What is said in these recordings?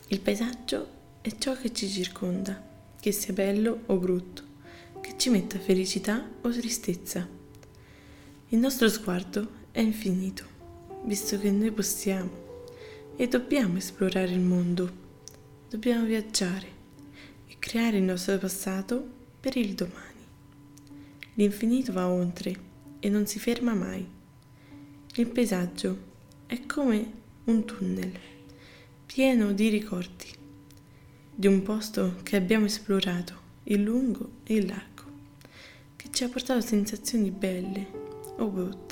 Il paesaggio è ciò che ci circonda, che sia bello o brutto, che ci metta felicità o tristezza. Il nostro sguardo è infinito, visto che noi possiamo e dobbiamo esplorare il mondo, dobbiamo viaggiare e creare il nostro passato per il domani. L'infinito va oltre e non si ferma mai. Il paesaggio è come un tunnel pieno di ricordi, di un posto che abbiamo esplorato in lungo e in largo, che ci ha portato sensazioni belle o brutte.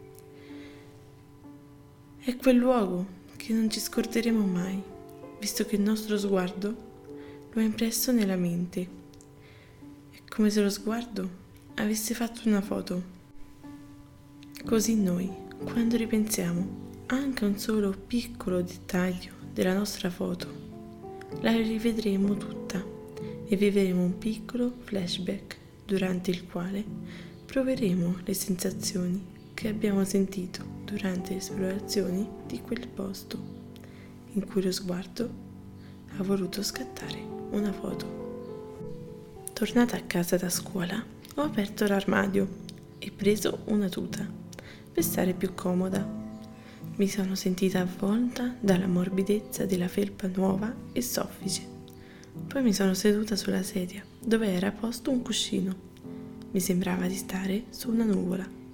È quel luogo che non ci scorderemo mai, visto che il nostro sguardo lo ha impresso nella mente. È come se lo sguardo avesse fatto una foto. Così noi, quando ripensiamo anche a un solo piccolo dettaglio della nostra foto, la rivedremo tutta e vivremo un piccolo flashback durante il quale proveremo le sensazioni che abbiamo sentito durante le esplorazioni di quel posto in cui lo sguardo ha voluto scattare una foto. Tornata a casa da scuola, ho aperto l'armadio e preso una tuta per stare più comoda. Mi sono sentita avvolta dalla morbidezza della felpa nuova e soffice. Poi mi sono seduta sulla sedia, dove era posto un cuscino. Mi sembrava di stare su una nuvola.